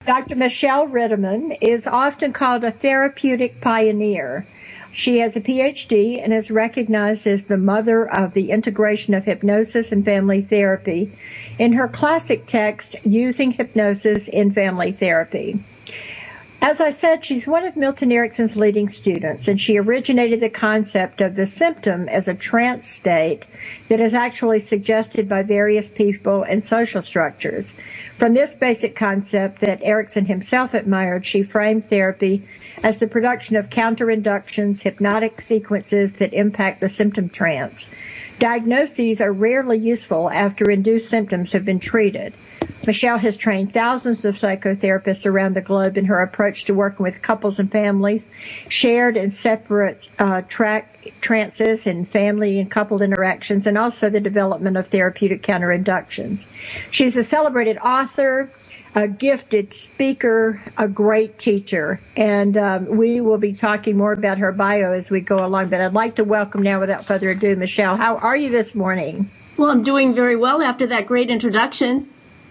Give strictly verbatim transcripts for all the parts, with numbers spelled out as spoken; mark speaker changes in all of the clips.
Speaker 1: Doctor Michelle Ritterman is often called a therapeutic pioneer. She has a P H D and is recognized as the mother of the integration of hypnosis and family therapy in her classic text, Using Hypnosis in Family Therapy. As I said, she's one of Milton Erickson's leading students, and she originated the concept of the symptom as a trance state that is actually suggested by various people and social structures. From this basic concept that Erickson himself admired, she framed therapy as the production of counterinductions, hypnotic sequences that impact the symptom trance. Diagnoses are rarely useful after induced symptoms have been treated. Michelle has trained thousands of psychotherapists around the globe in her approach to working with couples and families, shared and separate uh, track trances and family and coupled interactions, and also the development of therapeutic counterinductions. She's a celebrated author, a gifted speaker, a great teacher, and um, we will be talking more about her bio as we go along. But I'd like to welcome now, without further ado, Michelle. How are you this morning?
Speaker 2: Well, I'm doing very well after that great introduction.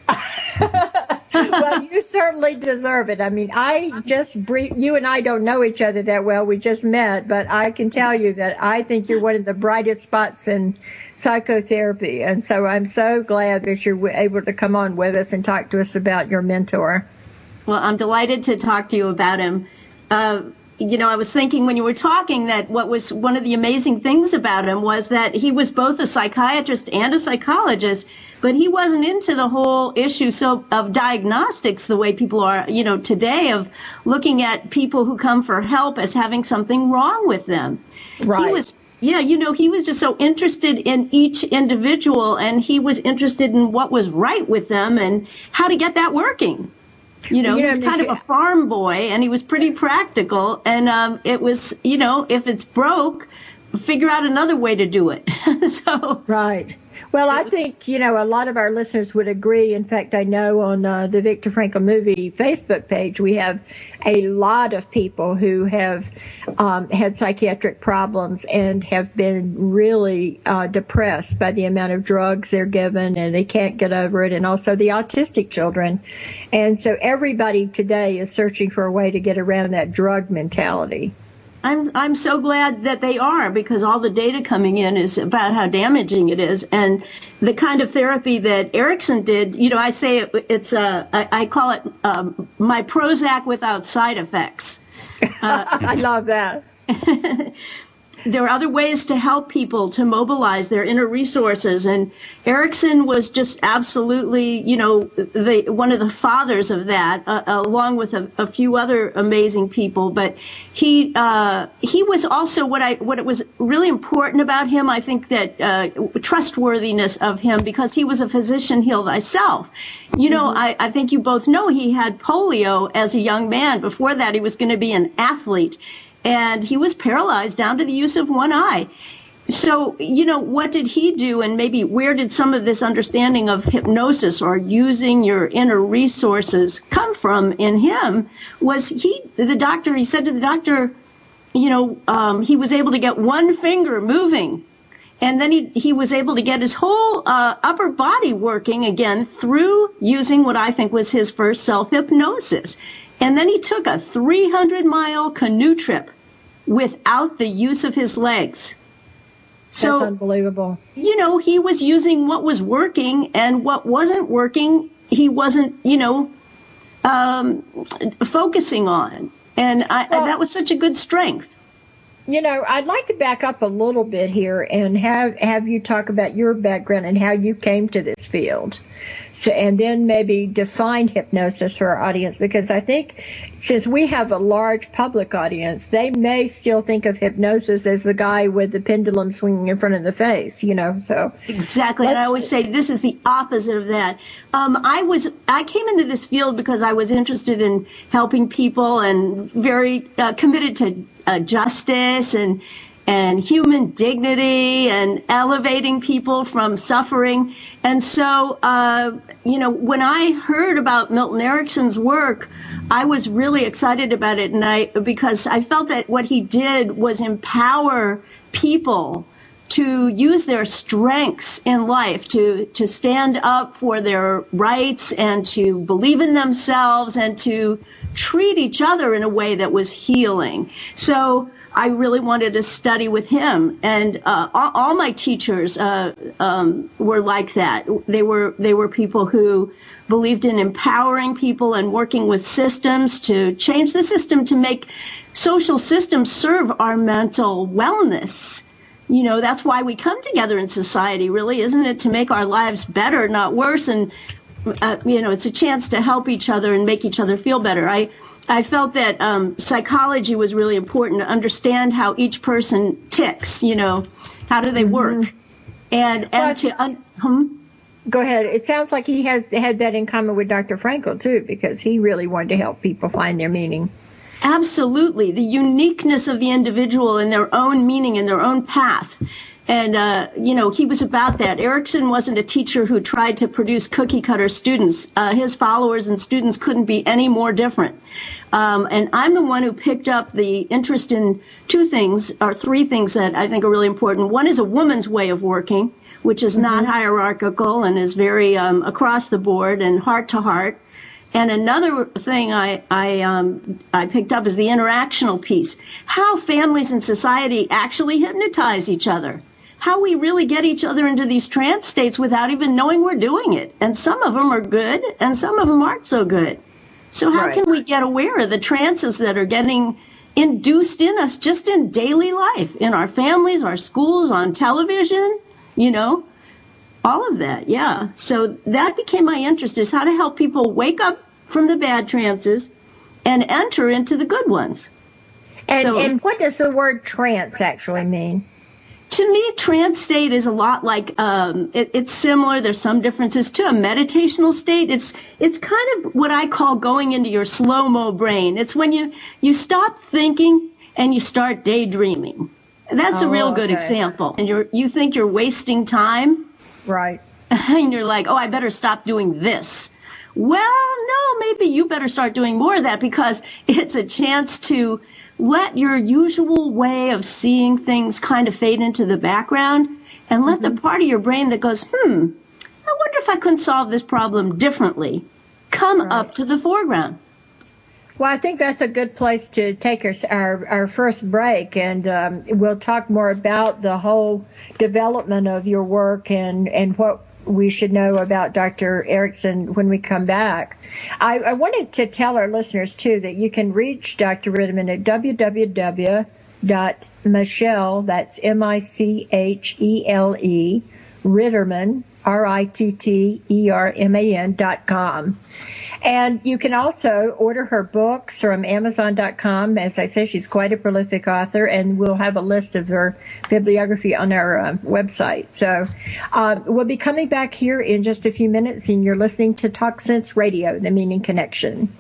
Speaker 1: Well, you certainly deserve it. I mean, I just brief, you and I don't know each other that well. We just met, but I can tell you that I think you're one of the brightest spots in psychotherapy. And so I'm so glad that you're able to come on with us and talk to us about your mentor.
Speaker 2: Well, I'm delighted to talk to you about him. Uh, you know, I was thinking when you were talking that what was one of the amazing things about him was that he was both a psychiatrist and a psychologist, but he wasn't into the whole issue so of diagnostics the way people are, you know, today, of looking at people who come for help as having something wrong with them.
Speaker 1: Right.
Speaker 2: He was, yeah, you know, he was just so interested in each individual, and he was interested in what was right with them and how to get that working. You know,
Speaker 1: you know,
Speaker 2: he was kind of a farm boy, and he was pretty practical. And um, it was, you know, if it's broke, figure out another way to do it. So
Speaker 1: right. Well, I think, you know, a lot of our listeners would agree. In fact, I know on uh, the Viktor Frankl Movie Facebook page, we have a lot of people who have um, had psychiatric problems and have been really uh, depressed by the amount of drugs they're given, and they can't get over it, and also the autistic children. And so everybody today is searching for a way to get around that drug mentality.
Speaker 2: I'm I'm so glad that they are, because all the data coming in is about how damaging it is, and the kind of therapy that Erickson did. You know, I say it, it's uh, I, I call it um, my Prozac without side effects.
Speaker 1: Uh, I love that.
Speaker 2: There are other ways to help people to mobilize their inner resources, and Erickson was just absolutely, you know, the one of the fathers of that, uh, along with a, a few other amazing people. But he uh, he was also what I what it was really important about him. I think that uh, trustworthiness of him, because he was a physician, heal thyself. You know, mm-hmm. I, I think you both know he had polio as a young man. Before that, he was going to be an athlete. And he was paralyzed down to the use of one eye. So, you know, what did he do? And maybe where did some of this understanding of hypnosis or using your inner resources come from in him? Was he, the doctor, he said to the doctor, you know, um, he was able to get one finger moving. And then he, he was able to get his whole uh, upper body working again through using what I think was his first self-hypnosis. And then he took a three hundred mile canoe trip without the use of his legs. So,
Speaker 1: that's unbelievable.
Speaker 2: You know, he was using what was working, and what wasn't working, he wasn't, you know, um, focusing on. And I, well, that was such a good strength.
Speaker 1: You know, I'd like to back up a little bit here and have, have you talk about your background and how you came to this field. So, and then maybe define hypnosis for our audience, because I think since we have a large public audience, they may still think of hypnosis as the guy with the pendulum swinging in front of the face, you know, so.
Speaker 2: Exactly. And I always say this is the opposite of that. Um, I was, I came into this field because I was interested in helping people and very uh, committed to uh, justice and and human dignity and elevating people from suffering. And so, uh, you know, when I heard about Milton Erickson's work, I was really excited about it, and I because I felt that what he did was empower people to use their strengths in life, to, to stand up for their rights and to believe in themselves and to treat each other in a way that was healing. So I really wanted to study with him, and uh, all, all my teachers uh, um, were like that. They were they were people who believed in empowering people and working with systems to change the system to make social systems serve our mental wellness. You know, that's why we come together in society, really, isn't it? To make our lives better, not worse. And, uh, you know, it's a chance to help each other and make each other feel better. I, I felt that um, psychology was really important to understand how each person ticks, you know, how do they work? Mm-hmm. And, and well, to... Un- hmm?
Speaker 1: Go ahead. It sounds like he has had that in common with Doctor Frankl, too, because he really wanted to help people find their meaning.
Speaker 2: Absolutely. The uniqueness of the individual and their own meaning and their own path. And, uh, you know, he was about that. Erikson wasn't a teacher who tried to produce cookie cutter students. Uh, his followers and students couldn't be any more different. Um, and I'm the one who picked up the interest in two things, or three things that I think are really important. One is a woman's way of working, which is mm-hmm. not hierarchical and is very um, across the board and heart to heart. And another thing I I, um, I picked up is the interactional piece, how families and society actually hypnotize each other, how we really get each other into these trance states without even knowing we're doing it. And some of them are good and some of them aren't so good. So how right. can we get aware of the trances that are getting induced in us just in daily life, in our families, our schools, on television, you know? All of that, yeah. So that became my interest, is how to help people wake up from the bad trances and enter into the good ones.
Speaker 1: And,
Speaker 2: so,
Speaker 1: and what does the word trance actually mean?
Speaker 2: To me, trance state is a lot like, um, it, it's similar, there's some differences, to a meditational state. It's it's kind of what I call going into your slow-mo brain. It's when you, you stop thinking and you start daydreaming. That's oh, a real good okay. example. And you're you think you're wasting time.
Speaker 1: Right.
Speaker 2: And you're like, oh, I better stop doing this. Well, no, maybe you better start doing more of that, because it's a chance to let your usual way of seeing things kind of fade into the background and let mm-hmm. the part of your brain that goes, hmm, I wonder if I couldn't solve this problem differently, come right. up to the foreground.
Speaker 1: Well, I think that's a good place to take our our, our first break, and um, we'll talk more about the whole development of your work and, and what we should know about Doctor Erikson when we come back. I, I wanted to tell our listeners, too, that you can reach Doctor Ritterman at w w w dot michelle, that's M I C H E L E, Ritterman, R I T T E R M A N dot com. And you can also order her books from Amazon dot com. As I said, she's quite a prolific author, and we'll have a list of her bibliography on our uh, website. So uh, we'll be coming back here in just a few minutes, and you're listening to Talk Sense Radio, The Meaning Connection.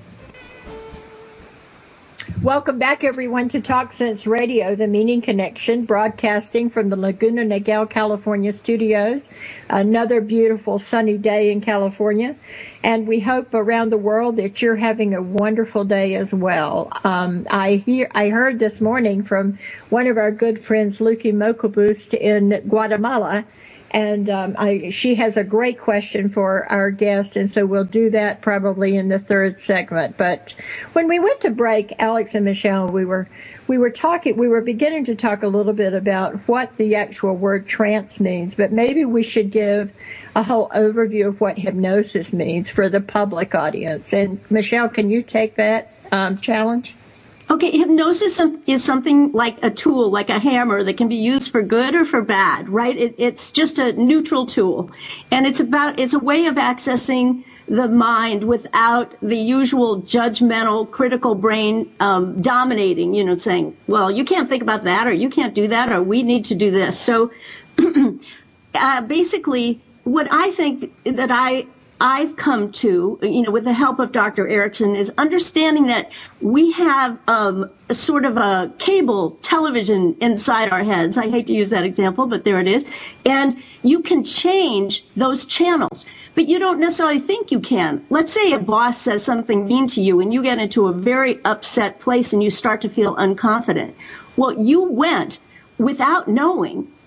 Speaker 1: Welcome back, everyone, to Talk Sense Radio, The Meaning Connection, broadcasting from the Laguna Niguel, California studios. Another beautiful sunny day in California. And we hope around the world that you're having a wonderful day as well. Um, I hear, I heard this morning from one of our good friends, Luki Mokobust in Guatemala, and um, I, she has a great question for our guest, and so we'll do that probably in the third segment. But when we went to break, Alex and Michelle, we were we were talking, we were beginning to talk a little bit about what the actual word trance means, but maybe we should give a whole overview of what hypnosis means for the public audience. And Michelle, can you take that um, challenge?
Speaker 2: Okay, hypnosis is something like a tool, like a hammer that can be used for good or for bad, right? It, it's just a neutral tool. And it's about, it's a way of accessing the mind without the usual judgmental, critical brain um, dominating, you know, saying, well, you can't think about that, or you can't do that, or we need to do this. So uh, basically, what I think that I I've come to, you know, with the help of Doctor Erikson, is understanding that we have um, a sort of a cable television inside our heads. I hate to use that example, but there it is. And you can change those channels, but you don't necessarily think you can. Let's say a boss says something mean to you and you get into a very upset place and you start to feel unconfident. Well, you went without knowing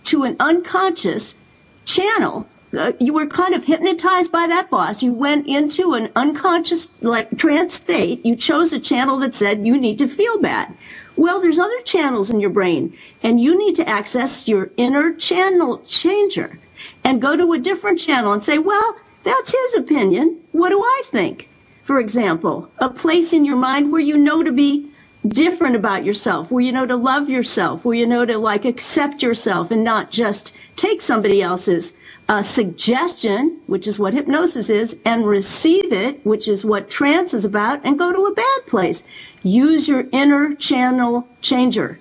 Speaker 2: to an unconscious channel. Uh, you were kind of hypnotized by that boss. You went into an unconscious, like, trance state. You chose a channel that said you need to feel bad. Well, there's other channels in your brain, and you need to access your inner channel changer and go to a different channel and say, well, that's his opinion. What do I think? For example, a place in your mind where you know to be different about yourself, where you know to love yourself, where you know to, like, accept yourself and not just take somebody else's uh, suggestion, which is what hypnosis is, and receive it, which is what trance is about, and go to a bad place. Use your inner channel changer.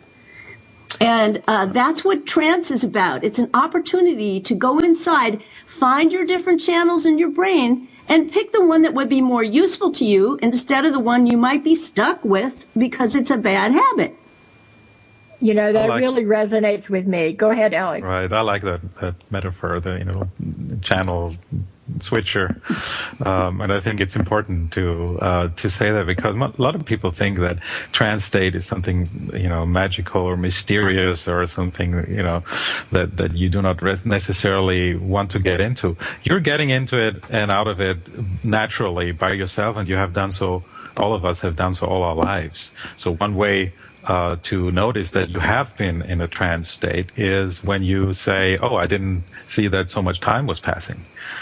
Speaker 2: And uh, that's what trance is about. It's an opportunity to go inside, find your different channels in your brain, and pick the one that would be more useful to you instead of the one you might be stuck with because it's a bad habit.
Speaker 1: You know, that
Speaker 3: like,
Speaker 1: really resonates with me. Go ahead, Alex.
Speaker 3: Right. I like that, that metaphor, the, you know, channel switcher. Um, and I think it's important to uh, to say that because a lot of people think that trance state is something, you know, magical or mysterious or something, you know, that, that you do not necessarily want to get into. You're getting into it and out of it naturally by yourself, and you have done so, all of us have done so all our lives. So one way Uh, to notice that you have been in a trance state is when you say, oh, I didn't see that so much time was passing.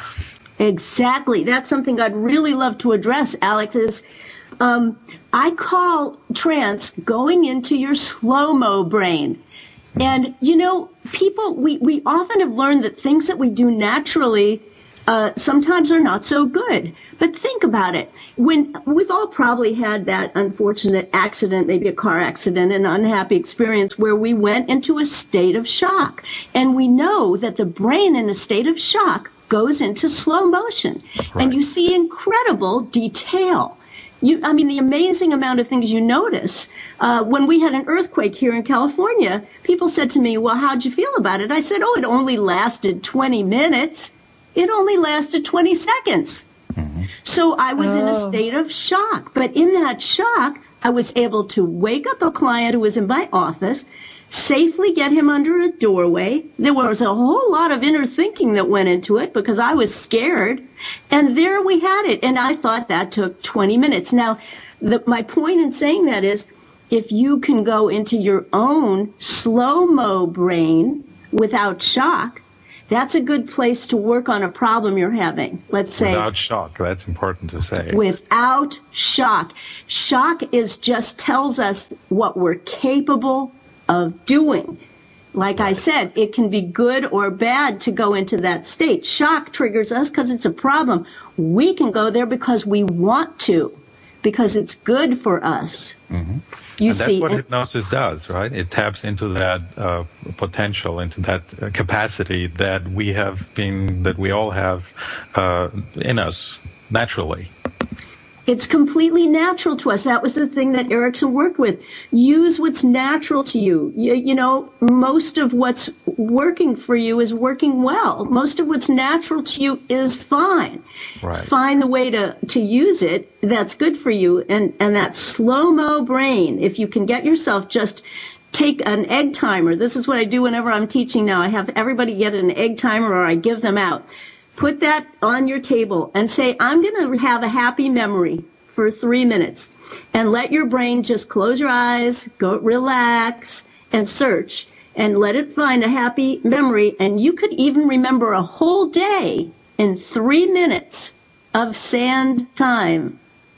Speaker 2: Exactly. That's something I'd really love to address, Alex, is um, I call trance going into your slow-mo brain. And, you know, people, we, we often have learned that things that we do naturally uh, sometimes are not so good. But think about it. When we've all probably had that unfortunate accident, maybe a car accident, an unhappy experience where we went into a state of shock. And we know that the brain in a state of shock goes into slow motion. Right. And you see incredible detail. You, I mean, the amazing amount of things you notice. Uh, when we had an earthquake here in California, people said to me, well, how'd you feel about it? I said, oh, it only lasted twenty minutes. It only lasted twenty seconds. Mm-hmm. So I was oh. in a state of shock. But in that shock, I was able to wake up a client who was in my office, safely get him under a doorway. There was a whole lot of inner thinking that went into it because I was scared. And there we had it. And I thought that took twenty minutes. Now, the, my point in saying that is if you can go into your own slow-mo brain without shock, that's a good place to work on a problem you're having. Let's say
Speaker 3: without shock. That's important to say.
Speaker 2: Without shock. Shock is just tells us what we're capable of doing. Like I said, it can be good or bad to go into that state. Shock triggers us because it's a problem. We can go there because we want to, because it's good for us.
Speaker 3: Mm-hmm. You and that's see, what and, hypnosis does, right? It taps into that uh, potential, into that uh, capacity that we have been, that we all have uh, in us naturally.
Speaker 2: It's completely natural to us. That was the thing that Erickson worked with. Use what's natural to you. You, you know, most of what's working for you is working well. Most of what's natural to you is fine. Right. Find the way to, to use it that's good for you. And, and that slow-mo brain, if you can get yourself just take an egg timer. This is what I do whenever I'm teaching now. I have everybody get an egg timer or I give them out. Put that on your table and say, I'm going to have a happy memory for three minutes. And let your brain just close your eyes, go relax, and search. And let it find a happy memory. And you could even remember a whole day in three minutes of sand time.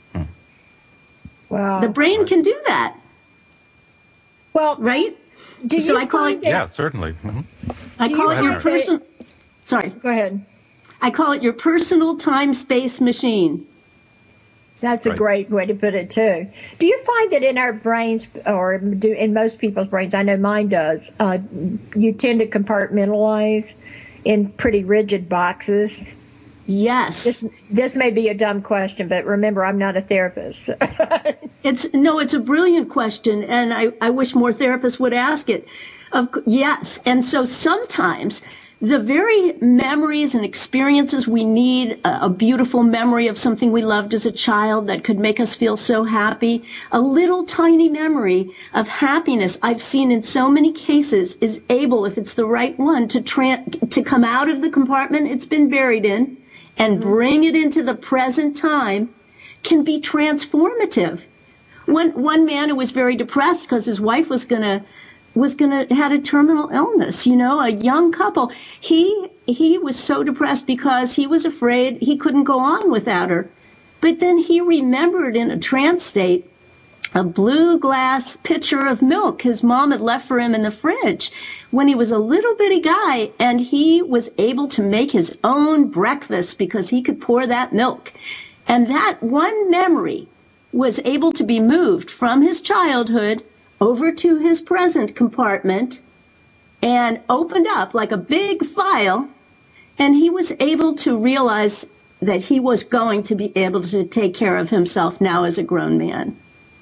Speaker 1: Wow.
Speaker 2: The brain can do that.
Speaker 1: Well,
Speaker 2: right?
Speaker 1: Do
Speaker 2: so
Speaker 1: you
Speaker 2: I call it.
Speaker 3: Yeah, certainly. Mm-hmm.
Speaker 2: I
Speaker 1: do
Speaker 2: call
Speaker 1: you
Speaker 2: it your person. Sorry.
Speaker 1: Go ahead.
Speaker 2: I call it your personal time-space machine.
Speaker 1: That's a right. great way to put it, too. Do you find that in our brains, or do in most people's brains, I know mine does, uh, you tend to compartmentalize in pretty rigid boxes?
Speaker 2: Yes.
Speaker 1: This, this may be a dumb question, but remember, I'm not a therapist.
Speaker 2: it's No, it's a brilliant question, and I, I wish more therapists would ask it. Of, yes, and so sometimes the very memories and experiences we need, a, a beautiful memory of something we loved as a child that could make us feel so happy, a little tiny memory of happiness I've seen in so many cases is able, if it's the right one, to tra- to come out of the compartment it's been buried in and bring it into the present time, can be transformative. One one man who was very depressed because his wife was gonna was going to had a terminal illness, you know, a young couple. He he was so depressed because he was afraid he couldn't go on without her. But then he remembered in a trance state a blue glass pitcher of milk his mom had left for him in the fridge when he was a little bitty guy, and he was able to make his own breakfast because he could pour that milk. And that one memory was able to be moved from his childhood over to his present compartment and opened up like a big file, and he was able to realize that he was going to be able to take care of himself now as a grown man.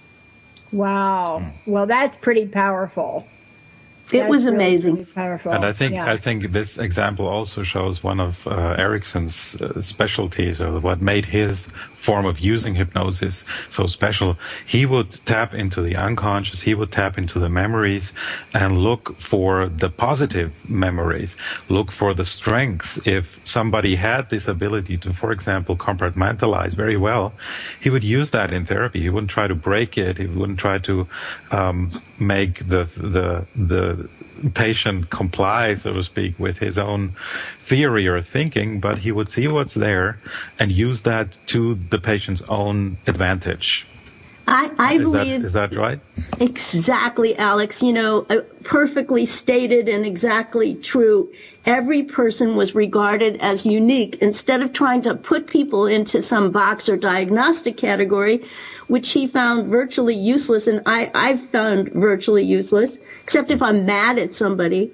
Speaker 1: Wow. Well, that's pretty powerful.
Speaker 2: It
Speaker 1: That's
Speaker 2: was
Speaker 1: really,
Speaker 2: amazing.
Speaker 1: really powerful.
Speaker 3: And I think
Speaker 1: yeah.
Speaker 3: I think this example also shows one of uh, Erickson's uh, specialties, or what made his form of using hypnosis so special. He would tap into the unconscious, he would tap into the memories and look for the positive memories, look for the strength. If somebody had this ability to, for example, compartmentalize very well, he would use that in therapy. He wouldn't try to break it, he wouldn't try to um, make the the the patient comply, so to speak, with his own theory or thinking, but he would see what's there and use that to the patient's own advantage.
Speaker 2: I, I
Speaker 3: is
Speaker 2: believe
Speaker 3: that, is that right?
Speaker 2: Exactly, Alex. You know, uh, perfectly stated and exactly true. Every person was regarded as unique. Instead of trying to put people into some box or diagnostic category, which he found virtually useless, and I, I've found virtually useless, except if I'm mad at somebody.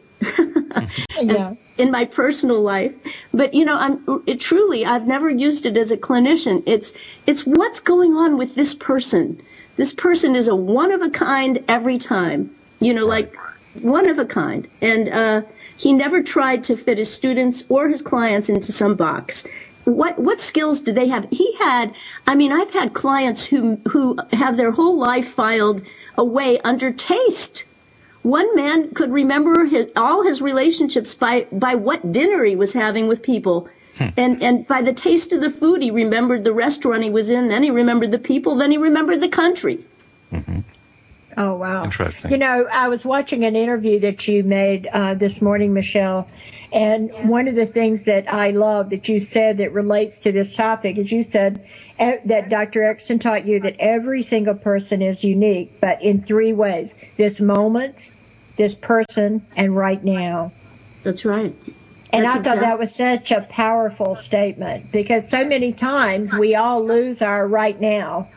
Speaker 1: yeah.
Speaker 2: In my personal life. But, you know, I'm it, truly, I've never used it as a clinician. It's it's what's going on with this person. This person is a one of a kind every time, you know, like one of a kind. And uh, he never tried to fit his students or his clients into some box. What what skills do they have? He had, I mean, I've had clients who who have their whole life filed away under taste. One man could remember his, all his relationships by, by what dinner he was having with people. Hmm. And, and by the taste of the food, he remembered the restaurant he was in, then he remembered the people, then he remembered the country.
Speaker 3: Mm-hmm.
Speaker 1: Oh, wow.
Speaker 3: Interesting.
Speaker 1: You know, I was watching an interview that you made uh, this morning, Michelle, and one of the things that I love that you said that relates to this topic is you said uh, that Doctor Erickson taught you that every single person is unique, but in three ways: this moment, this person, and right now.
Speaker 2: That's right.
Speaker 1: And
Speaker 2: That's
Speaker 1: I thought
Speaker 2: exactly.
Speaker 1: that was such a powerful statement, because so many times we all lose our right now.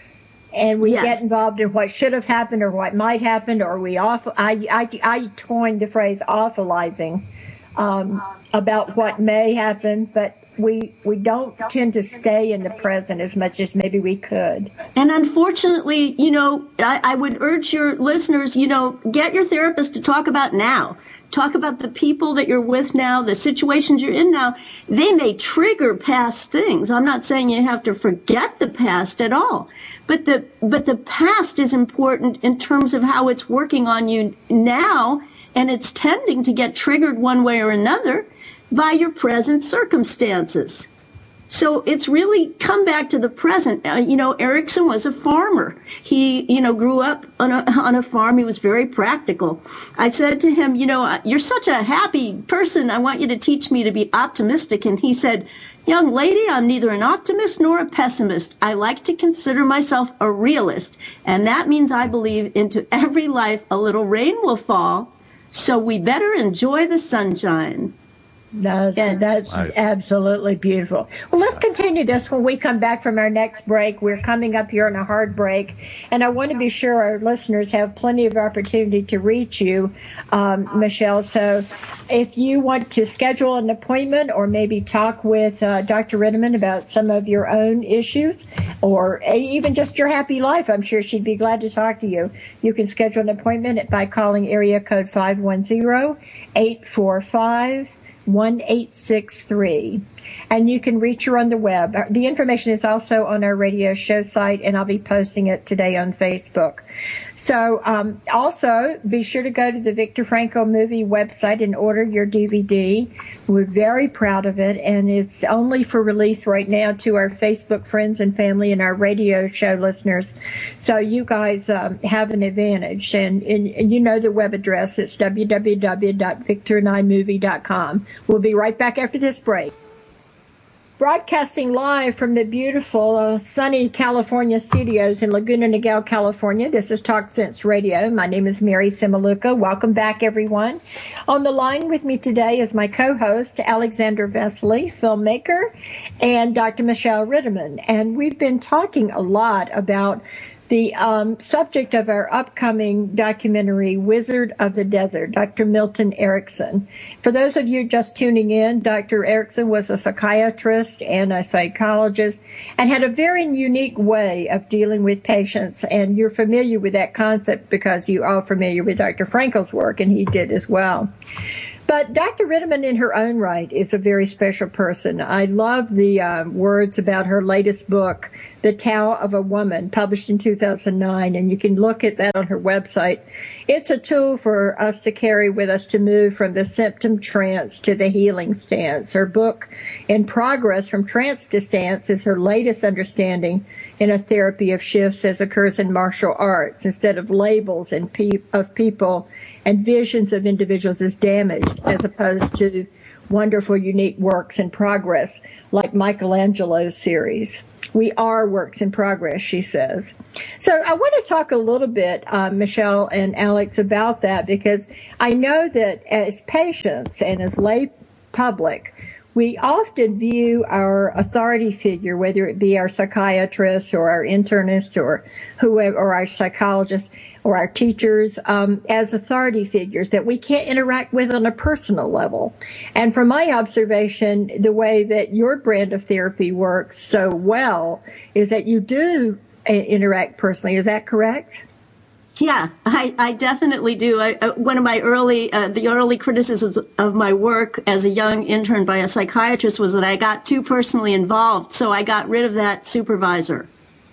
Speaker 1: And we
Speaker 2: Yes.
Speaker 1: get involved in what should have happened or what might happen, or we awful. I, I, I coined the phrase awfulizing um, about what may happen, but we we don't tend to stay in the present as much as maybe we could.
Speaker 2: And unfortunately, you know, I, I would urge your listeners, you know, get your therapist to talk about now. Talk about the people that you're with now, the situations you're in now. They may trigger past things. I'm not saying you have to forget the past at all. But the but the past is important in terms of how it's working on you now, and it's tending to get triggered one way or another by your present circumstances. So it's really come back to the present. Uh, you know, Erickson was a farmer. He, you know, grew up on a, on a farm. He was very practical. I said to him, you know, you're such a happy person. I want you to teach me to be optimistic. And he said, young lady, I'm neither an optimist nor a pessimist. I like to consider myself a realist. And that means I believe into every life a little rain will fall. So we better enjoy the sunshine.
Speaker 1: That's,
Speaker 2: Yeah.
Speaker 1: that's
Speaker 3: Nice.
Speaker 1: absolutely beautiful. Well, let's continue this when we come back from our next break. We're coming up here on a hard break, and I want to be sure our listeners have plenty of opportunity to reach you, um, Michelle. So if you want to schedule an appointment or maybe talk with uh, Doctor Ritterman about some of your own issues or even just your happy life, I'm sure she'd be glad to talk to you. You can schedule an appointment by calling area code five one zero, eight four five, one eight six three. And you can reach her on the web. The information is also on our radio show site, and I'll be posting it today on Facebook. So um, also, be sure to go to the Viktor Frankl movie website and order your D V D. We're very proud of it, and it's only for release right now to our Facebook friends and family and our radio show listeners. So you guys um, have an advantage. And, and, and you know the web address. It's w w w dot victor and I movie dot com. We'll be right back after this break. Broadcasting live from the beautiful, uh, sunny California studios in Laguna Niguel, California. This is Talk Sense Radio. My name is Mary Simaluka. Welcome back, everyone. On the line with me today is my co-host, Alexander Vesely, filmmaker, and Doctor Michelle Ritterman. And we've been talking a lot about the um, subject of our upcoming documentary, Wizard of the Desert, Doctor Milton Erickson. For those of you just tuning in, Doctor Erickson was a psychiatrist and a psychologist and had a very unique way of dealing with patients. And you're familiar with that concept because you are familiar with Doctor Frankl's work, and he did as well. But Doctor Ritterman, in her own right, is a very special person. I love the uh, words about her latest book, The Tao of a Woman, published in two thousand nine, and you can look at that on her website. It's a tool for us to carry with us to move from the symptom trance to the healing stance. Her book, In Progress from Trance to Stance, is her latest understanding in a therapy of shifts as occurs in martial arts, instead of labels and pe- of people and visions of individuals as damaged, as opposed to wonderful, unique works in progress, like Michelangelo's series. We are works in progress, she says. So I want to talk a little bit, uh, Michelle and Alex, about that, because I know that as patients and as lay public, we often view our authority figure, whether it be our psychiatrist or our internist or whoever, or our psychologist or our teachers, um, as authority figures that we can't interact with on a personal level. And from my observation, the way that your brand of therapy works so well is that you do uh, interact personally. Is that correct?
Speaker 2: Yeah, I, I definitely do. I, uh, one of my early, uh, the early criticisms of my work as a young intern by a psychiatrist was that I got too personally involved, so I got rid of that supervisor.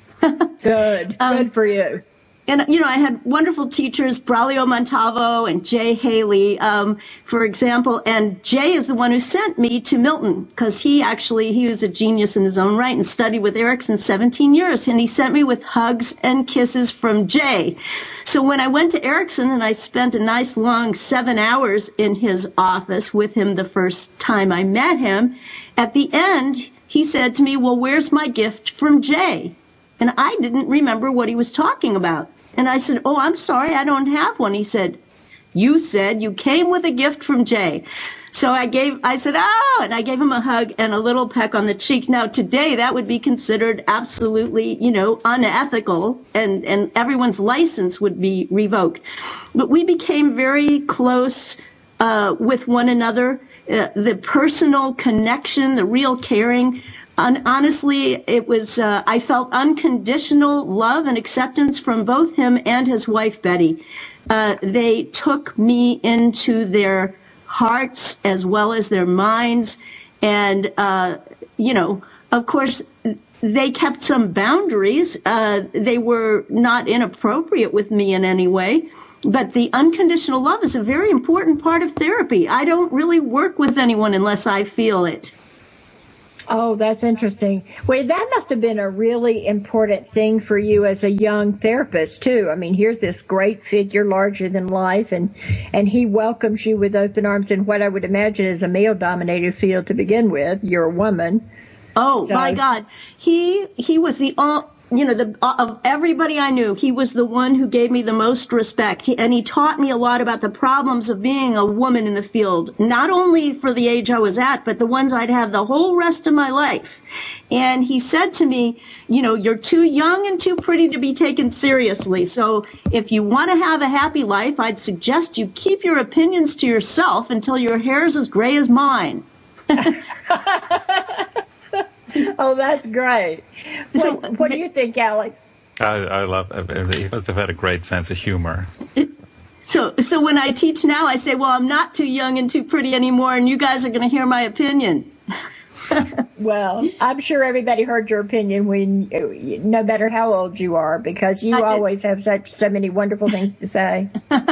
Speaker 1: Good,
Speaker 2: um,
Speaker 1: good for you.
Speaker 2: And, you know, I had wonderful teachers, Braulio Montalvo and Jay Haley, um, for example. And Jay is the one who sent me to Milton because he actually, he was a genius in his own right and studied with Erickson seventeen years. And he sent me with hugs and kisses from Jay. So when I went to Erickson and I spent a nice long seven hours in his office with him the first time I met him, at the end, he said to me, well, where's my gift from Jay? And I didn't remember what he was talking about. And I said, oh, I'm sorry, I don't have one. He said, you said you came with a gift from Jay. So I gave, I said, oh, and I gave him a hug and a little peck on the cheek. Now, today, that would be considered absolutely, you know, unethical, and, and everyone's license would be revoked. But we became very close uh, with one another. Uh, the personal connection, the real caring. And honestly, it was, uh, I felt unconditional love and acceptance from both him and his wife, Betty. Uh, they took me into their hearts as well as their minds. And, uh, you know, of course, they kept some boundaries. Uh, they were not inappropriate with me in any way. But the unconditional love is a very important part of therapy. I don't really work with anyone unless I feel it.
Speaker 1: Oh, that's interesting. Well, that must have been a really important thing for you as a young therapist, too. I mean, here's this great figure, larger than life, and, and he welcomes you with open arms in what I would imagine is a male-dominated field to begin with. You're a woman.
Speaker 2: Oh,
Speaker 1: so.
Speaker 2: My God. He he was the... Uh, You know, the, of everybody I knew, he was the one who gave me the most respect. He, and he taught me a lot about the problems of being a woman in the field, not only for the age I was at, but the ones I'd have the whole rest of my life. And he said to me, you know, you're too young and too pretty to be taken seriously. So if you want to have a happy life, I'd suggest you keep your opinions to yourself until your hair's as gray as mine.
Speaker 1: Oh, that's great. What,
Speaker 2: So,
Speaker 1: what do you think, Alex?
Speaker 3: I, I love it. He must have had a great sense of humor.
Speaker 2: So, so when I teach now, I say, well, I'm not too young and too pretty anymore, and you guys are going to hear my opinion.
Speaker 1: Well, I'm sure everybody heard your opinion when, no matter how old you are, because you always have such so many wonderful things to say.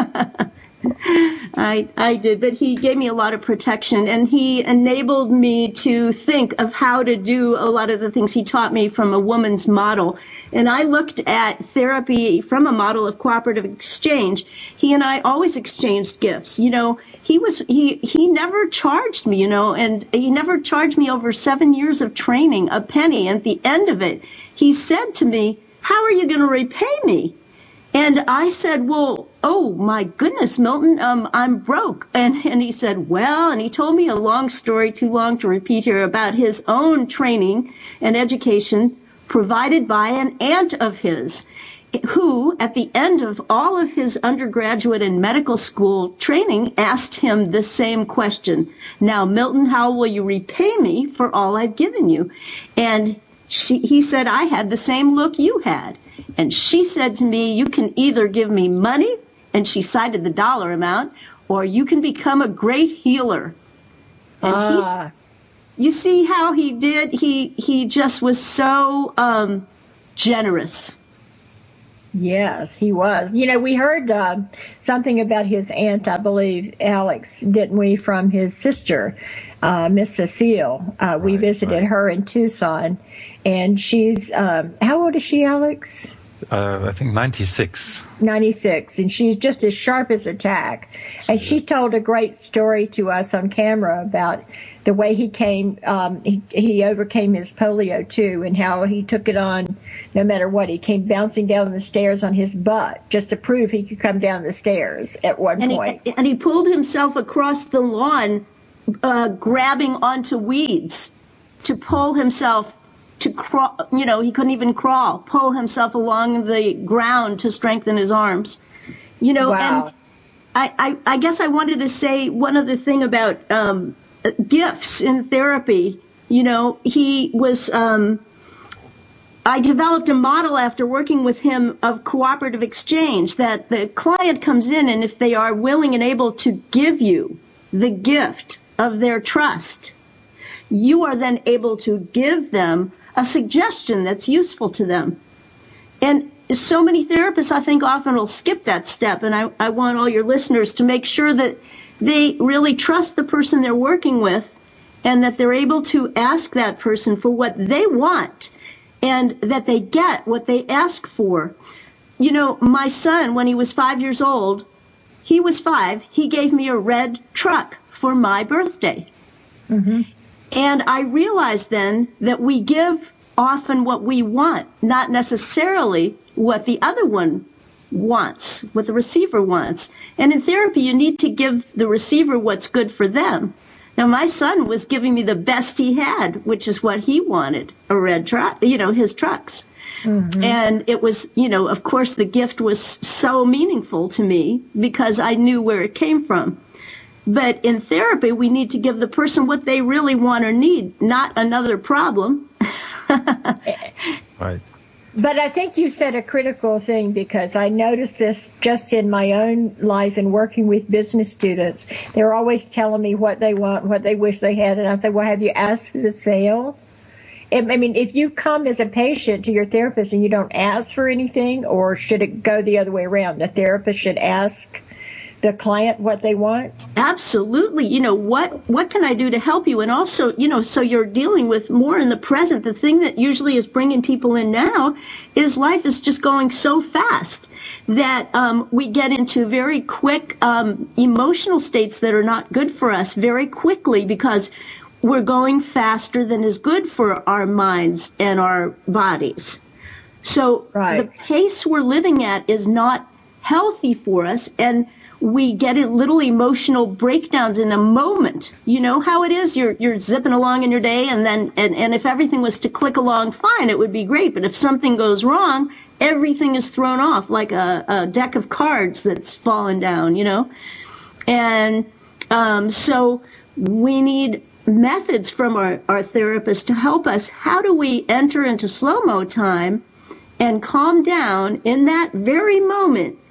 Speaker 2: I I did, but he gave me a lot of protection, and he enabled me to think of how to do a lot of the things he taught me from a woman's model. And I looked at therapy from a model of cooperative exchange. He and I always exchanged gifts. You know, he was he he never charged me, you know, and he never charged me over seven years of training a penny. And at the end of it, he said to me, "How are you going to repay me?" And I said, well, oh, my goodness, Milton, um, I'm broke. And, and he said, well, and he told me a long story, too long to repeat here, about his own training and education provided by an aunt of his, who, at the end of all of his undergraduate and medical school training, asked him the same question. Now, Milton, how will you repay me for all I've given you? And she, he said, I had the same look you had. And she said to me, you can either give me money, and she cited the dollar amount, or you can become a great healer. And
Speaker 1: ah.
Speaker 2: he's, you see how he did? He he just was so um, generous.
Speaker 1: Yes, he was. You know, we heard uh, something about his aunt, I believe, Alex, didn't we, from his sister, uh, Miss Cecile. Uh, we
Speaker 3: right,
Speaker 1: visited
Speaker 3: right.
Speaker 1: her in Tucson, and she's, um, how old is she, Alex?
Speaker 3: Uh, I think ninety-six.
Speaker 1: ninety-six, and she's just as sharp as a tack. And she told a great story to us on camera about the way he came, um, he, he overcame his polio too, and how he took it on no matter what. He came bouncing down the stairs on his butt just to prove he could come down the stairs at one
Speaker 2: and
Speaker 1: point.
Speaker 2: He, and he pulled himself across the lawn, uh, grabbing onto weeds to pull himself to crawl. You know, he couldn't even crawl, pull himself along the ground to strengthen his arms. You know,
Speaker 1: Wow.
Speaker 2: and I, I, I guess I wanted to say one other thing about um, gifts in therapy. You know, he was, um, I developed a model after working with him of cooperative exchange, that the client comes in, and if they are willing and able to give you the gift of their trust, you are then able to give them a suggestion that's useful to them. And so many therapists, I think, often will skip that step. And I, I want all your listeners to make sure that they really trust the person they're working with, and that they're able to ask that person for what they want, and that they get what they ask for. You know, my son, when he was five years old, he was five, he gave me a red truck for my birthday.
Speaker 1: Mm-hmm.
Speaker 2: And I realized then that we give often what we want, not necessarily what the other one wants, what the receiver wants. And in therapy, you need to give the receiver what's good for them. Now, my son was giving me the best he had, which is what he wanted, a red truck, you know, his trucks. Mm-hmm. And it was, you know, of course, the gift was so meaningful to me because I knew where it came from. But in therapy, we need to give the person what they really want or need, not another problem.
Speaker 3: Right.
Speaker 1: But I think you said a critical thing, because I noticed this just in my own life and working with business students. They're always telling me what they want, what they wish they had. And I say, well, have you asked for the sale? I mean, if you come as a patient to your therapist and you don't ask for anything, or should it go the other way around? The therapist should ask the client what they want?
Speaker 2: Absolutely. You know, what what can I do to help you? And also, you know, so you're dealing with more in the present. The thing that usually is bringing people in now is life is just going so fast that um, we get into very quick um, emotional states that are not good for us very quickly, because we're going faster than is good for our minds and our bodies. So
Speaker 1: right.
Speaker 2: The pace we're living at is not healthy for us, and we get in little emotional breakdowns in a moment. You know how it is. You're you're zipping along in your day, and then and, and if everything was to click along fine, it would be great. But if something goes wrong, everything is thrown off like a, a deck of cards that's fallen down, you know. And um, so we need methods from our, our therapist to help us. How do we enter into slow-mo time and calm down in that very moment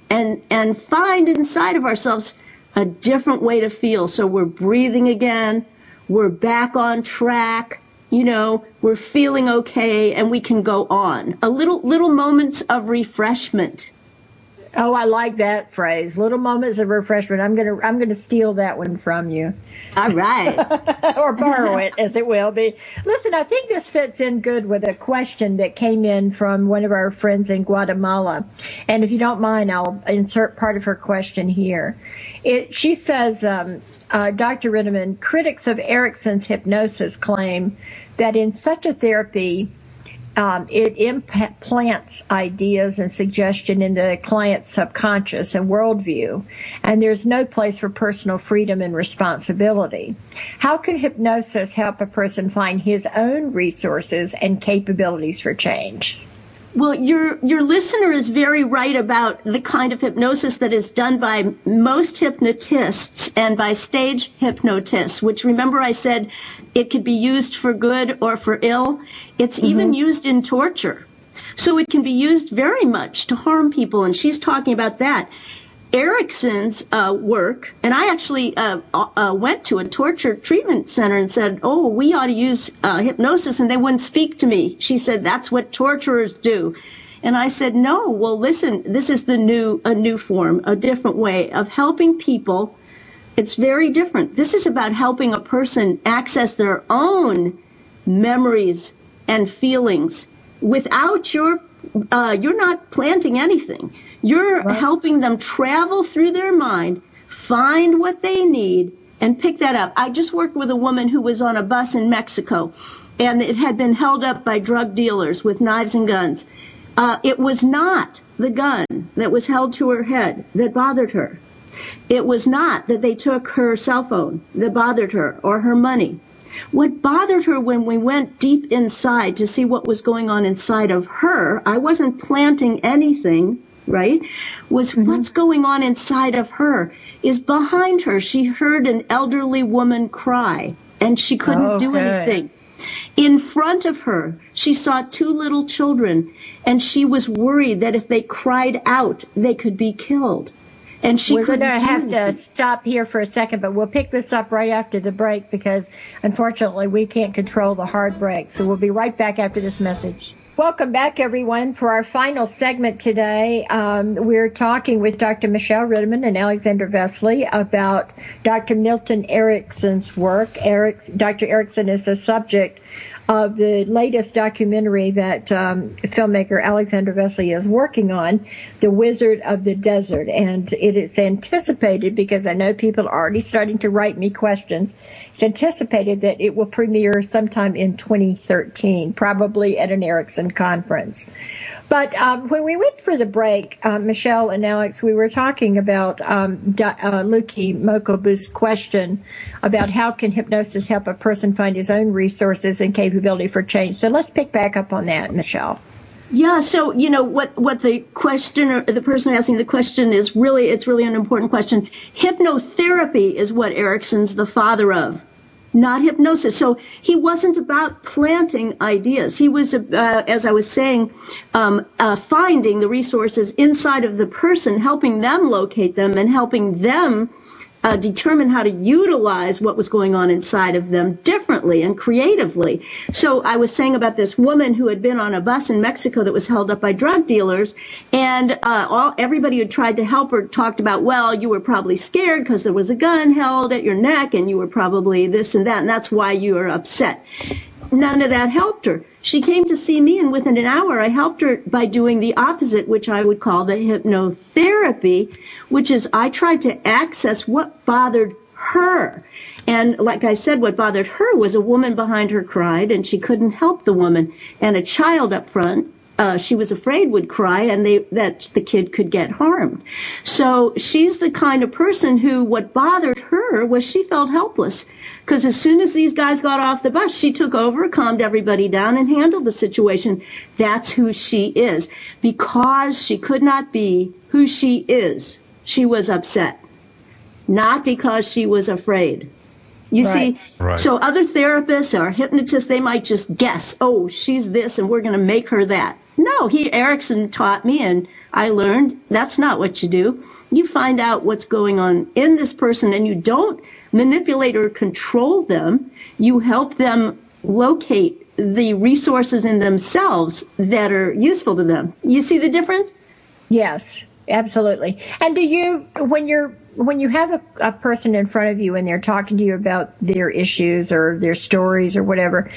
Speaker 2: and and find inside of ourselves a different way to feel. So we're breathing again, we're back on track, you know, we're feeling okay, and we can go on. A little little moments of refreshment.
Speaker 1: Oh, I like that phrase. Little moments of refreshment. I'm gonna I'm gonna steal that one from you.
Speaker 2: All right.
Speaker 1: Or borrow it, as it will be. Listen, I think this fits in good with a question that came in from one of our friends in Guatemala. And if you don't mind, I'll insert part of her question here. It, she says, um, uh, Doctor Ritterman, critics of Erickson's hypnosis claim that in such a therapy, Um, it implants ideas and suggestion in the client's subconscious and worldview, and there's no place for personal freedom and responsibility. How can hypnosis help a person find his own resources and capabilities for change?
Speaker 2: Well, your your listener is very right about the kind of hypnosis that is done by most hypnotists and by stage hypnotists, which, remember I said it could be used for good or for ill. It's mm-hmm. even used in torture. So it can be used very much to harm people, and she's talking about that. Erickson's uh, work, and I actually uh, uh, went to a torture treatment center and said, oh, we ought to use uh, hypnosis, and they wouldn't speak to me. She said, that's what torturers do. And I said, no, well, listen, this is the new, a new form, a different way of helping people. It's very different. This is about helping a person access their own memories and feelings without your, uh, you're not planting anything. You're right. helping them travel through their mind, find what they need, and pick that up. I just worked with a woman who was on a bus in Mexico, and it had been held up by drug dealers with knives and guns. Uh, it was not the gun that was held to her head that bothered her. It was not that they took her cell phone that bothered her or her money. What bothered her when we went deep inside to see what was going on inside of her, I wasn't planting anything, right, was mm-hmm. what's going on inside of her is behind her. She heard an elderly woman cry, and she couldn't okay. do anything. In front of her, she saw two little children, and she was worried that if they cried out, they could be killed. And she
Speaker 1: We're going to have
Speaker 2: anything.
Speaker 1: to stop here for a second, but we'll pick this up right after the break because, unfortunately, we can't control the hard break. So we'll be right back after this message. Welcome back, everyone, for our final segment today. Um, we're talking with Doctor Michelle Ritterman and Alexander Vesely about Doctor Milton Erickson's work. Eric, Doctor Erickson is the subject of the latest documentary that um, filmmaker Alexander Vesely is working on, The Wizard of the Desert. And it is anticipated, because I know people are already starting to write me questions, it's anticipated that it will premiere sometime in twenty thirteen, probably at an Erickson conference. But um, when we went for the break, uh, Michelle and Alex, we were talking about um, uh, Luki Mokobu's question about how can hypnosis help a person find his own resources and capability for change. So let's pick back up on that, Michelle.
Speaker 2: Yeah, so, you know, what, what the questioner, the person asking the question is really, it's really an important question. Hypnotherapy is what Erickson's the father of, not hypnosis. So he wasn't about planting ideas. He was, uh, as I was saying, um, uh, finding the resources inside of the person, helping them locate them and helping them uh, determine how to utilize what was going on inside of them differently and creatively. So I was saying about this woman who had been on a bus in Mexico that was held up by drug dealers, and uh, all everybody who tried to help her talked about, well, you were probably scared because there was a gun held at your neck, and you were probably this and that, and that's why you were upset. None of that helped her. She came to see me, and within an hour, I helped her by doing the opposite, which I would call the hypnotherapy, which is I tried to access what bothered her. And like I said, what bothered her was a woman behind her cried, and she couldn't help the woman, and a child up front uh, she was afraid would cry, and they that the kid could get harmed. So she's the kind of person who, what bothered her was she felt helpless. Because as soon as these guys got off the bus, she took over, calmed everybody down, and handled the situation. That's who she is. Because she could not be who she is, she was upset. Not because she was afraid. You right. see, right. So other therapists or hypnotists, they might just guess, oh, she's this, and we're going to make her that. No, he Erickson taught me, and I learned that's not what you do. You find out what's going on in this person, and you don't manipulate or control them. You help them locate the resources in themselves that are useful to them. You see the difference?
Speaker 1: Yes, absolutely. And do you, when you're, when you have a, a person in front of you and they're talking to you about their issues or their stories or whatever,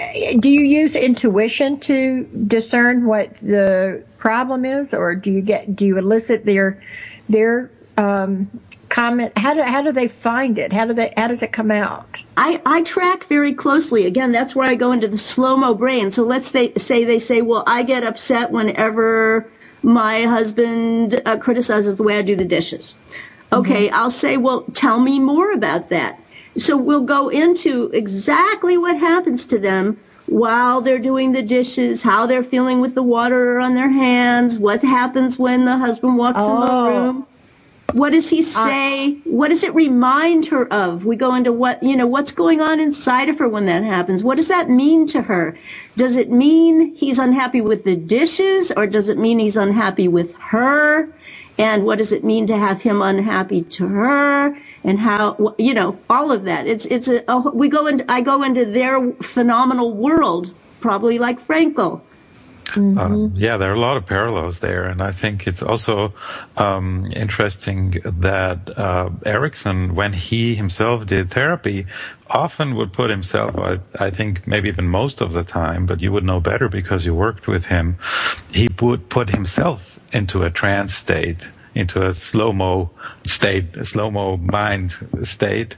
Speaker 1: do you use intuition to discern what the problem is, or do you get, do you elicit their, their, um, comment? How do, how do they find it? How do they, how does it come out?
Speaker 2: I, I track very closely. Again, that's where I go into the slow-mo brain. So let's they, say they say, well, I get upset whenever my husband uh, criticizes the way I do the dishes. Okay, mm-hmm. I'll say, well, tell me more about that. So we'll go into exactly what happens to them while they're doing the dishes, how they're feeling with the water on their hands, what happens when the husband walks oh. in the room. What does he say? Uh, what does it remind her of? We go into what, you know, what's going on inside of her when that happens. What does that mean to her? Does it mean he's unhappy with the dishes, or does it mean he's unhappy with her? And what does it mean to have him unhappy to her? And how, you know, all of that. It's, it's a, a we go into, I go into their phenomenal world, probably like Frankl.
Speaker 3: Mm-hmm. Um, yeah, there are a lot of parallels there, and I think it's also um, interesting that uh, Erikson, when he himself did therapy, often would put himself, I, I think maybe even most of the time, but you would know better because you worked with him, he would put himself into a trance state, into a slow-mo state, a slow-mo mind state,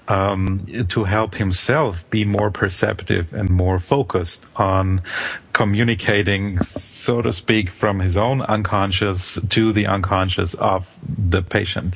Speaker 3: um, to help himself be more perceptive and more focused on communicating, so to speak, from his own unconscious to the unconscious of the patient.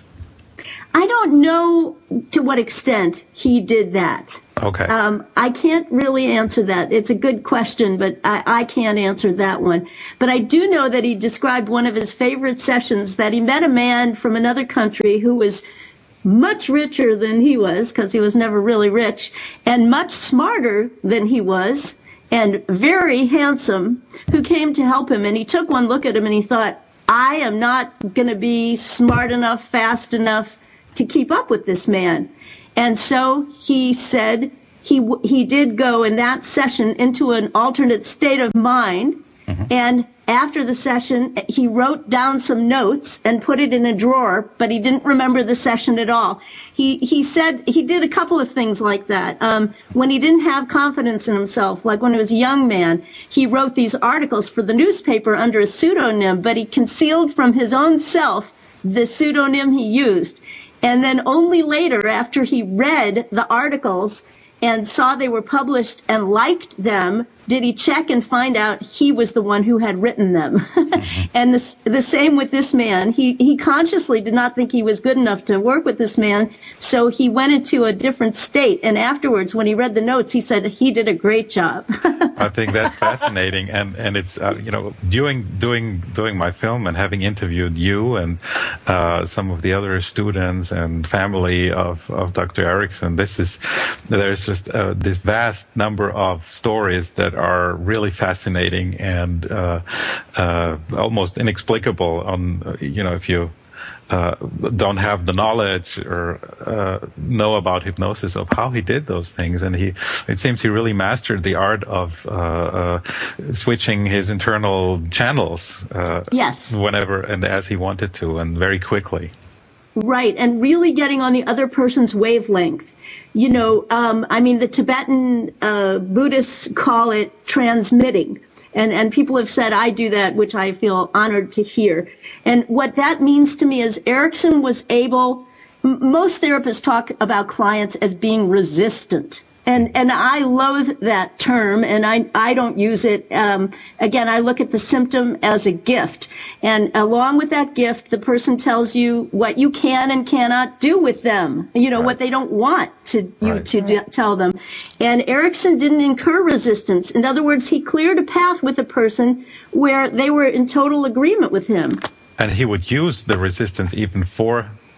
Speaker 2: I don't know to what extent he did that.
Speaker 3: Okay.
Speaker 2: Um, I can't really answer that. It's a good question, but I, I can't answer that one. But I do know that he described one of his favorite sessions, that he met a man from another country who was much richer than he was, because he was never really rich, and much smarter than he was, and very handsome, who came to help him. And he took one look at him and he thought, I am not going to be smart enough, fast enough to keep up with this man. And so he said he he did go in that session into an alternate state of mind. Mm-hmm. And after the session, he wrote down some notes and put it in a drawer, but he didn't remember the session at all. He he said he did a couple of things like that. Um, when he didn't have confidence in himself, like when he was a young man, he wrote these articles for the newspaper under a pseudonym, but he concealed from his own self the pseudonym he used. And then only later, after he read the articles and saw they were published and liked them, did he check and find out he was the one who had written them. Mm-hmm. And the, the same with this man. He, he consciously did not think he was good enough to work with this man, so he went into a different state. And afterwards, when he read the notes, he said he did a great job.
Speaker 3: I think that's fascinating. And, and it's, uh, you know, doing, doing, doing my film and having interviewed you and uh, some of the other students and family of, of Doctor Erikson, this is, there's just uh, this vast number of stories that are really fascinating and uh, uh, almost inexplicable on, uh, you know, if you uh, don't have the knowledge or uh, know about hypnosis of how he did those things. And he, it seems he really mastered the art of uh, uh, switching his internal channels uh,
Speaker 2: yes.
Speaker 3: whenever and as he wanted to, and very quickly.
Speaker 2: Right, and really getting on the other person's wavelength. You know, um, I mean, the Tibetan uh, Buddhists call it transmitting. And, and people have said I do that, which I feel honored to hear. And what that means to me is Erikson was able, m- most therapists talk about clients as being resistant. And, and I loathe that term, and I, I don't use it. Um, again, I look at the symptom as a gift. And along with that gift, the person tells you what you can and cannot do with them, you know, right. what they don't want to you right. to d- tell them. And Erikson didn't incur resistance. In other words, he cleared a path with a person where they were in total agreement with him.
Speaker 3: And he would use the resistance even for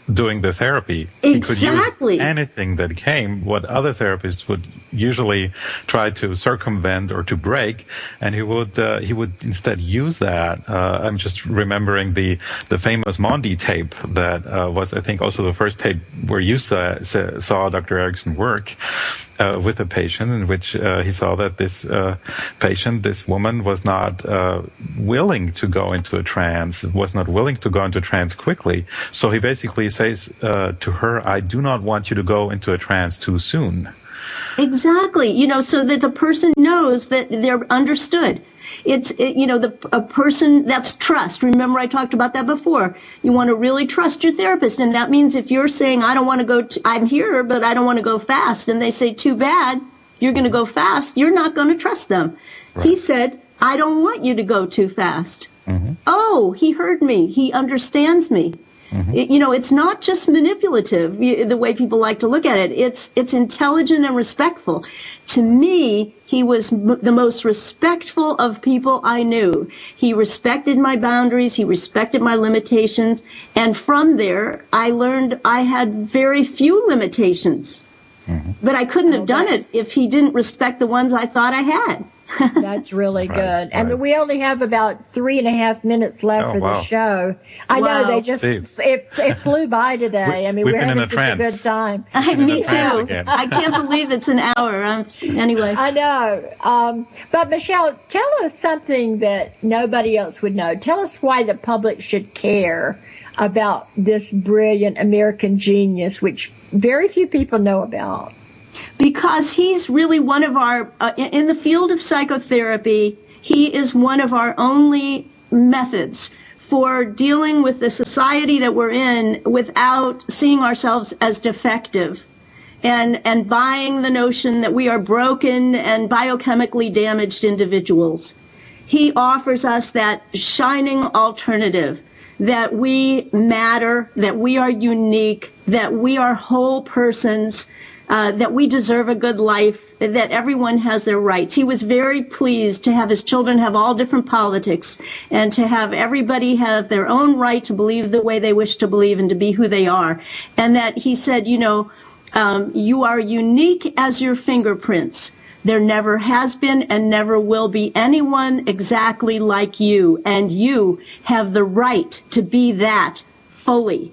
Speaker 3: doing the therapy.
Speaker 2: Exactly.
Speaker 3: He could use anything that came, what other therapists would usually try to circumvent or to break, and he would uh, he would instead use that. Uh, I'm just remembering the the famous Mondi tape that uh, was, I think, also the first tape where you saw, saw Doctor Erickson work uh, with a patient, in which uh, he saw that this uh, patient, this woman, was not uh, willing to go into a trance, was not willing to go into a trance quickly. So he basically says uh, to her, I do not want you to go into a trance too soon.
Speaker 2: Exactly. You know, so that the person knows that they're understood. It's, it, you know, the a person, that's trust. Remember, I talked about that before. You want to really trust your therapist. And that means if you're saying, I don't want to go, t- I'm here, but I don't want to go fast. And they say, too bad, you're going to go fast. You're not going to trust them. Right. He said, I don't want you to go too fast. Mm-hmm. Oh, he heard me. He understands me. Mm-hmm. It, you know, it's not just manipulative, the way people like to look at it. It's it's intelligent and respectful. To me, he was m- the most respectful of people I knew. He respected my boundaries. He respected my limitations. And from there, I learned I had very few limitations. Mm-hmm. But I couldn't have done it if he didn't respect the ones I thought I had.
Speaker 1: That's really
Speaker 3: right,
Speaker 1: good.
Speaker 3: right.
Speaker 1: And we only have about three and a half minutes left
Speaker 3: oh,
Speaker 1: for
Speaker 3: wow.
Speaker 1: the show. I
Speaker 2: wow.
Speaker 1: know they just, it, it flew by today.
Speaker 3: We,
Speaker 1: I mean,
Speaker 3: we've
Speaker 1: we're
Speaker 3: been
Speaker 1: having
Speaker 3: in a
Speaker 1: such
Speaker 3: trance.
Speaker 1: a good time.
Speaker 2: I, me too.
Speaker 3: Again.
Speaker 2: I can't believe it's an hour. Um, anyway.
Speaker 1: I know. Um, but Michelle, tell us something that nobody else would know. Tell us why the public should care about this brilliant American genius, which very few people know about.
Speaker 2: Because he's really one of our, uh, in the field of psychotherapy, he is one of our only methods for dealing with the society that we're in without seeing ourselves as defective and, and buying the notion that we are broken and biochemically damaged individuals. He offers us that shining alternative, that we matter, that we are unique, that we are whole persons, Uh, that we deserve a good life, that everyone has their rights. He was very pleased to have his children have all different politics and to have everybody have their own right to believe the way they wish to believe and to be who they are. And that he said, you know, um, you are unique as your fingerprints. There never has been and never will be anyone exactly like you, and you have the right to be that fully.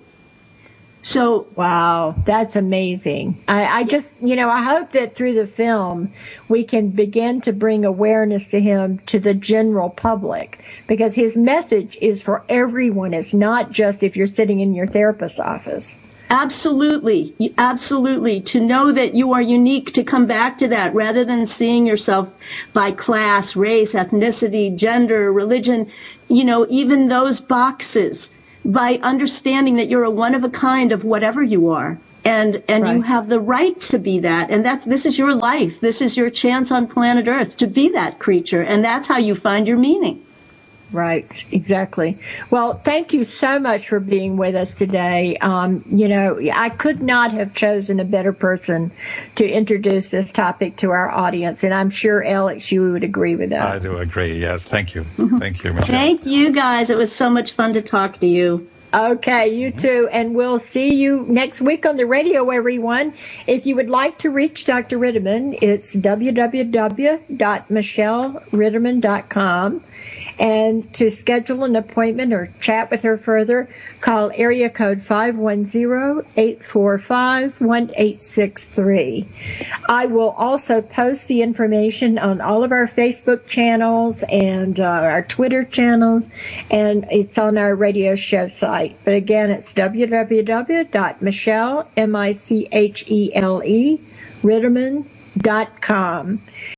Speaker 2: So,
Speaker 1: wow, that's amazing. I, I just, you know, I hope that through the film, we can begin to bring awareness to him to the general public, because his message is for everyone. It's not just if you're sitting in your therapist's office.
Speaker 2: Absolutely. Absolutely. To know that you are unique, to come back to that rather than seeing yourself by class, race, ethnicity, gender, religion, you know, even those boxes. By understanding that you're a one of a kind of whatever you are, and and right. you have the right to be that, and that's this is your life, this is your chance on planet Earth to be that creature, and that's how you find your meaning.
Speaker 1: Right, exactly. Well, thank you so much for being with us today. Um, you know, I could not have chosen a better person to introduce this topic to our audience, and I'm sure, Alex, you would agree with that.
Speaker 3: I do agree, yes. Thank you. Thank you, Michelle.
Speaker 2: Thank you, guys. It was so much fun to talk to you.
Speaker 1: Okay, you too. And we'll see you next week on the radio, everyone. If you would like to reach Doctor Ritterman, it's w w w dot michelle ritterman dot com. And to schedule an appointment or chat with her further, call area code five one zero, eight four five, one eight six three. I will also post the information on all of our Facebook channels and uh, our Twitter channels, and it's on our radio show site. But again, it's w w w dot michelle, M I C H E L E, ritterman dot com.